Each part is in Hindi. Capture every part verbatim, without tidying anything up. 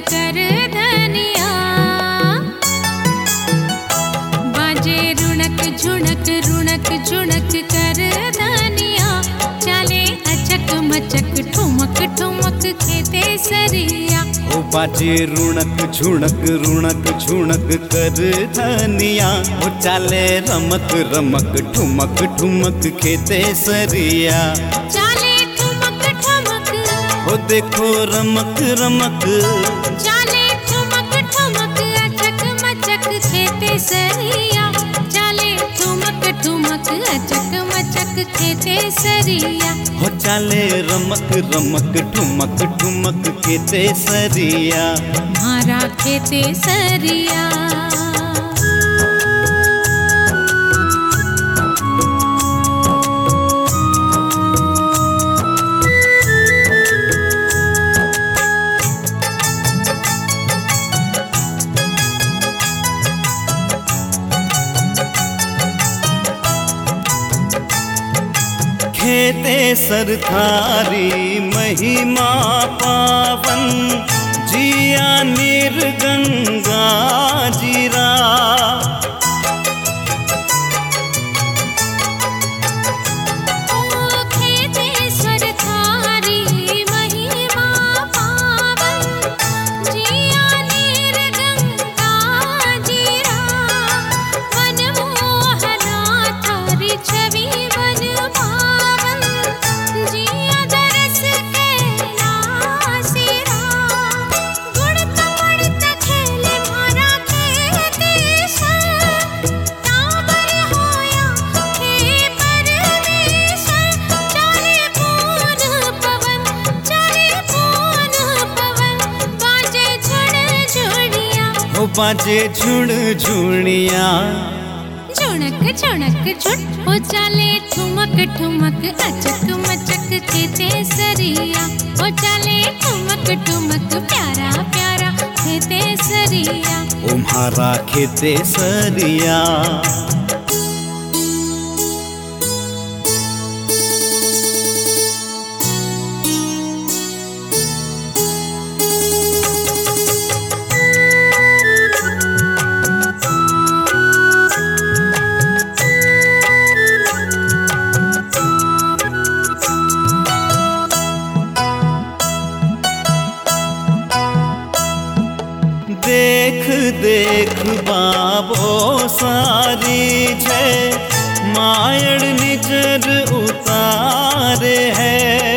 कर धनिया। बाजे रुणक झुणक रुणक झुणक कर धनिया। चले अचक मचक ठुमक ठुमक खेते सरिया। ओ बाजे रुणक झुणक रुणक झुणक कर धनिया। ओ चाले रमक रमक ठुमक ठुमक खेते सरिया। चाले ठुमक ठुमक ओ देखो रमक रमक। चाले ठुमक ठुमक अचक मचक खेते सरिया। चाले ठुमक ठुमक अचक मचक खेते सरिया। हो चाले रमक रमक ठुमक ठुमक खेते सरिया। मारा खेते सरिया। खेते सरथारी महिमा पावन। जिया निर्गंगा जीरा। ओ खेते सरथारी महिमा पावन। जिया निर्गंगा जीरा। मनमोहना थारी छवि वन पावन। जिया दरस के नासिरा। गुणत मणत खेले मारा खेते सन। ताबर होया खे परमेशन। चारे पून पवन चारे पून पवन। बाजे झुण झुणिया। हो बाजे झुण झुणिया। झुणक झुणक झुट हो चाले ठुमक ठुमक अचक मचक खेते सरिया। हो चाले ठुमक ठुमक प्यारा प्यारा खेते सरिया। ओ म्हारा खेते सरिया। देख देख बाबो सारी जय। मायड़ निजर उतारे है।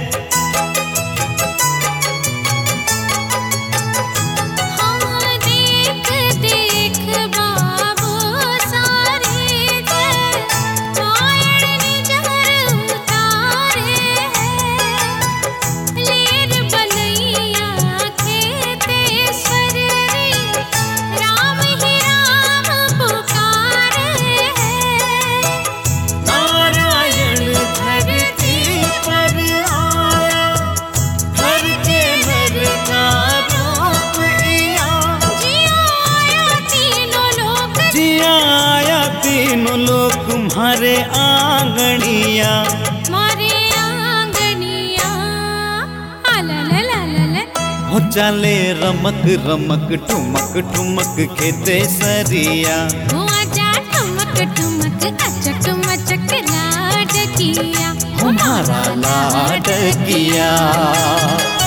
हाँ देख देख बाबू सारे जय। मायड़ निजर उतारे है। लेर बनैया खेते सररी। राम ही राम पुकारे है। नारायण धरती पर आया। हर के नर का रूप लिया। जिया आया तीनों लोक। जिया आया तीनों लोग तुम्हारे आंगनिया। मारे आंगनिया। आललललल। हो चाले रमक रमक ठुमक ठुमक खेते सरिया। हो आजा ठुमक ठुमक अचक मचक लाड किया। हमारा लाड किया।